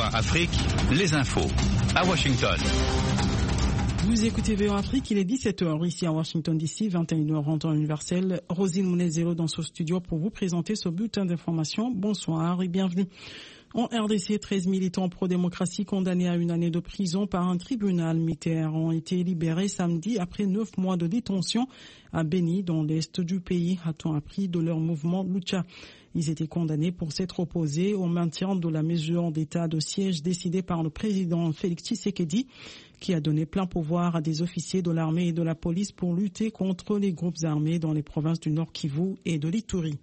Afrique, les infos à Washington. Vous écoutez VOA Afrique, il est 17h ici à Washington DC, 21h en temps universel. Rosine Mounezero dans ce studio pour vous présenter ce bulletin d'information. Bonsoir et bienvenue. En RDC, 13 militants pro-démocratie condamnés à une année de prison par un tribunal militaire ont été libérés samedi après 9 mois de détention à Beni, dans l'est du pays, a-t-on appris de leur mouvement Lucha. Ils étaient condamnés pour s'être opposés au maintien de la mesure d'état de siège décidée par le président Félix Tshisekedi, qui a donné plein pouvoir à des officiers de l'armée et de la police pour lutter contre les groupes armés dans les provinces du Nord Kivu et de l'Ituri.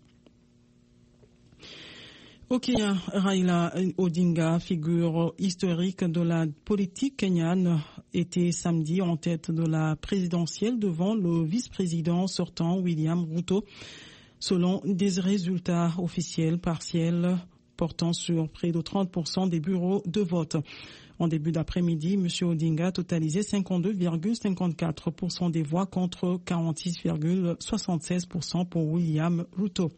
Au Kenya, Raila Odinga, figure historique de la politique kenyane, était samedi en tête de la présidentielle devant le vice-président sortant William Ruto, selon des résultats officiels partiels portant sur près de 30% des bureaux de vote. En début d'après-midi, M. Odinga totalisait 52,54% des voix contre 46,76% pour William Ruto.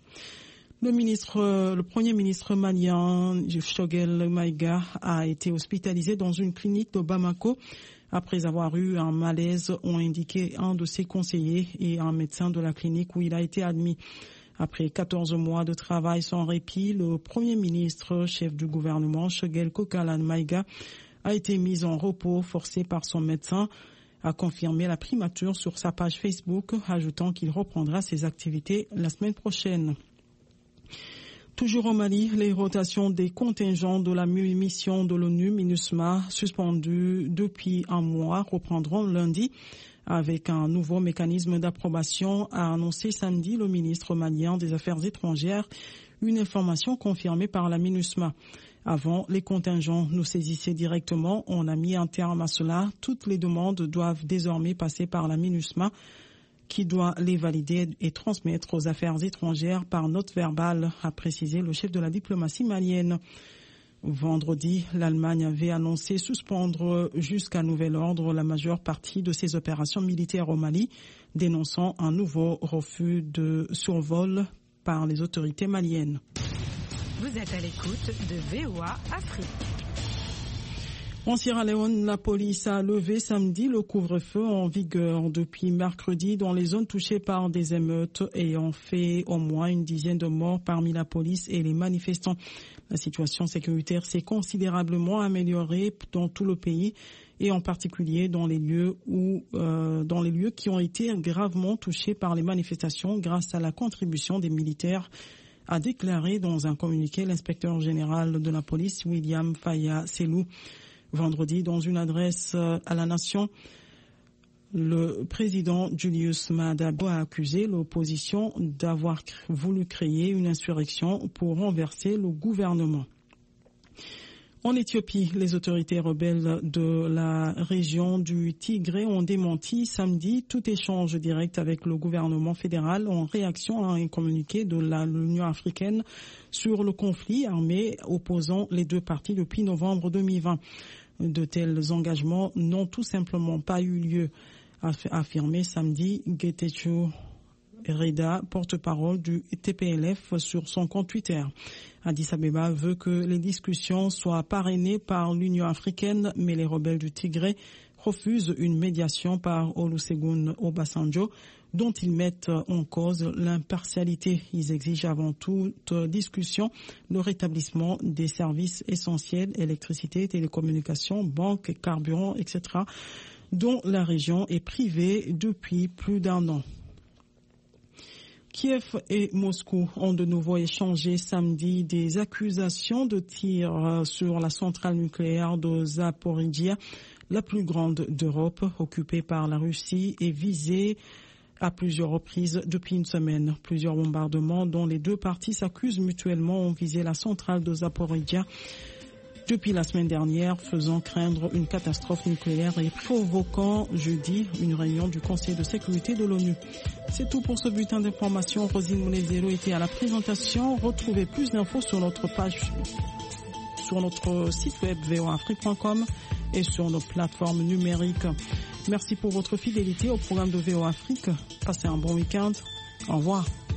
Le premier ministre malien, Choguel Maïga, a été hospitalisé dans une clinique de Bamako après avoir eu un malaise, ont indiqué un de ses conseillers et un médecin de la clinique où il a été admis. Après 14 mois de travail sans répit, le premier ministre, chef du gouvernement, Choguel Kokalan Maïga, a été mis en repos forcé par son médecin, a confirmé la primature sur sa page Facebook, ajoutant qu'il reprendra ses activités la semaine prochaine. Toujours au Mali, les rotations des contingents de la mission de l'ONU MINUSMA, suspendues depuis un mois, reprendront lundi avec un nouveau mécanisme d'approbation, a annoncé samedi le ministre malien des Affaires étrangères, une information confirmée par la MINUSMA. Avant, les contingents nous saisissaient directement. On a mis un terme à cela. Toutes les demandes doivent désormais passer par la MINUSMA, qui doit les valider et transmettre aux affaires étrangères par note verbale, a précisé le chef de la diplomatie malienne. Vendredi, l'Allemagne avait annoncé suspendre jusqu'à nouvel ordre la majeure partie de ses opérations militaires au Mali, dénonçant un nouveau refus de survol par les autorités maliennes. Vous êtes à l'écoute de VOA Afrique. En Sierra Leone, la police a levé samedi le couvre-feu en vigueur depuis mercredi dans les zones touchées par des émeutes ayant fait au moins une dizaine de morts parmi la police et les manifestants. La situation sécuritaire s'est considérablement améliorée dans tout le pays et en particulier dans les lieux qui ont été gravement touchés par les manifestations grâce à la contribution des militaires, a déclaré dans un communiqué l'inspecteur général de la police William Faya Selou. Vendredi, dans une adresse à la nation, le président Julius Maada Bio a accusé l'opposition d'avoir voulu créer une insurrection pour renverser le gouvernement. En Éthiopie, les autorités rebelles de la région du Tigré ont démenti samedi tout échange direct avec le gouvernement fédéral en réaction à un communiqué de l'Union africaine sur le conflit armé opposant les deux parties depuis novembre 2020. De tels engagements n'ont tout simplement pas eu lieu, a affirmé samedi Getachew Reda, porte-parole du TPLF, sur son compte Twitter. Addis Abeba veut que les discussions soient parrainées par l'Union africaine, mais les rebelles du Tigré refusent une médiation par Olusegun Obasanjo, dont ils mettent en cause l'impartialité. Ils exigent avant toute discussion le rétablissement des services essentiels, électricité, télécommunications, banques, carburant, etc., dont la région est privée depuis plus d'un an. Kiev et Moscou ont de nouveau échangé samedi des accusations de tir sur la centrale nucléaire de Zaporijia, la plus grande d'Europe, occupée par la Russie et visée à plusieurs reprises depuis une semaine. Plusieurs bombardements dont les deux parties s'accusent mutuellement ont visé la centrale de Zaporijia depuis la semaine dernière, faisant craindre une catastrophe nucléaire et provoquant jeudi une réunion du Conseil de sécurité de l'ONU. C'est tout pour ce bulletin d'information. Rosine Mounezero était à la présentation. Retrouvez plus d'infos sur notre page, sur notre site web voafrique.com et sur nos plateformes numériques. Merci pour votre fidélité au programme de VOA Afrique. Passez un bon week-end. Au revoir.